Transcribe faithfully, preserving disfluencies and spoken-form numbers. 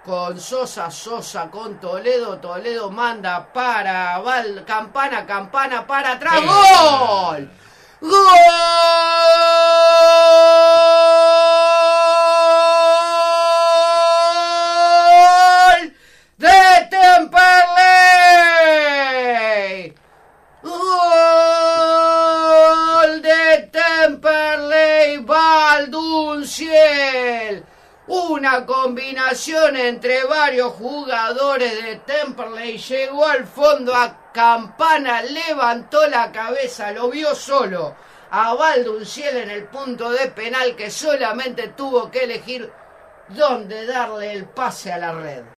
con Sosa, Sosa con Toledo, Toledo manda para Val, Campana, Campana para atrás, Eh. ¡gol! ¡Gol de Temperley! ¡Gol de Temperley! Valdunciel. Una combinación entre varios jugadores de Temperley. Llegó al fondo a Campana, levantó la cabeza, lo vio solo a Valdunciel en el punto de penal, que solamente tuvo que elegir dónde darle el pase a la red.